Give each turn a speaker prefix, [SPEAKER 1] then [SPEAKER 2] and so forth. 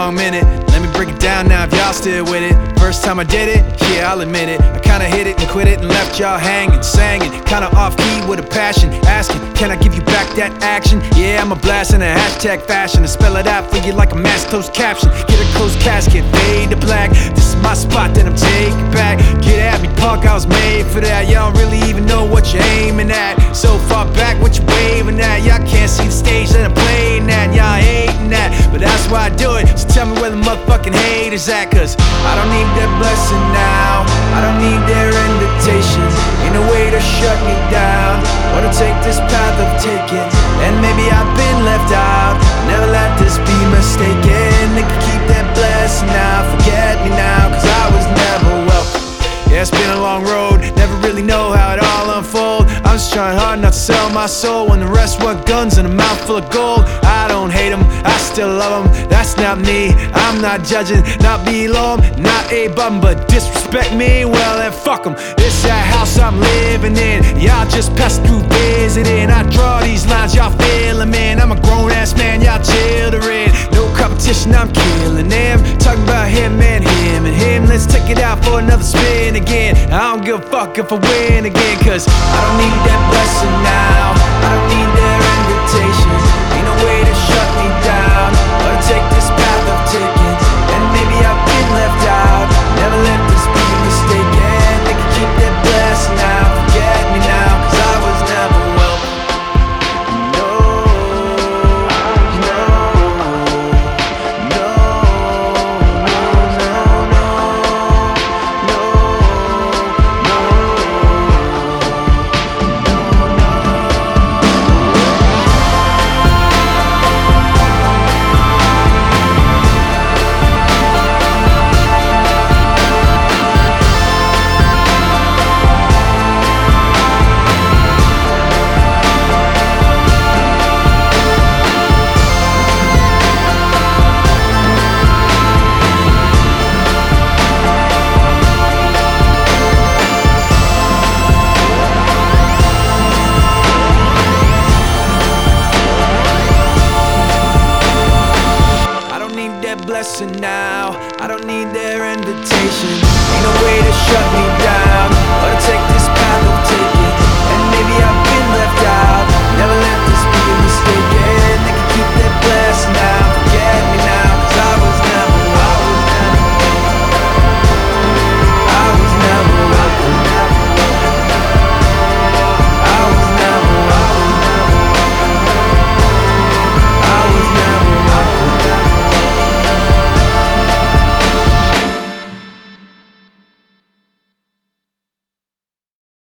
[SPEAKER 1] long minute. Let me break it down now if y'all still with it. First time I did it, yeah, I'll admit it. I kinda hit it and quit it and left y'all hanging, singing, kinda off key with a passion, asking, can I give you back that action? Yeah, I'm a blast in a hashtag fashion, and spell it out for you like a mass closed caption. Get a closed casket, fade to black. This is my spot that I'm taking back. Get at me, punk, I was made for that. Y'all don't really even know what you're aiming at. So far back, what you waving at? Y'all can't see the stage that I'm playing at. Y'all hating that, but that's why I do it. So tell me where the motherfucking haters at, cause I don't need their blessing now. I don't need their invitation. Ain't no way to shut me down. Wanna take this path of taking, and maybe I've been left out. Never let this be mistaken. They can keep that blessing now. Forget me now, cause I was never welcome. Yeah, it's been a long road, never really know how it all unfold. I'm just trying hard not to sell my soul when the rest want guns and a mouthful of gold. I don't hate them, I still love them. That's not me, I'm not judging, not below them, not a bum. But disrespect me, well then fuck them. This that house I'm living in, y'all just pass through visiting. I draw these lines, y'all feeling, man. I'm a grown ass man, y'all children. No competition, I'm killing them. Talking about him and him and him. Let's take it out for another spin again. I don't give a fuck if I win again, cause I don't need that blessing now. I don't need their invitation. Ain't no way to shut me down. Wanna take this path of taking, and maybe I've been left out. Never let this be mistaken. They can keep that blessing now. Forget me now, cause I was never welcome. No, no, no, no, no, no, no, blessing now. I don't need their invitation. Ain't no way to shut me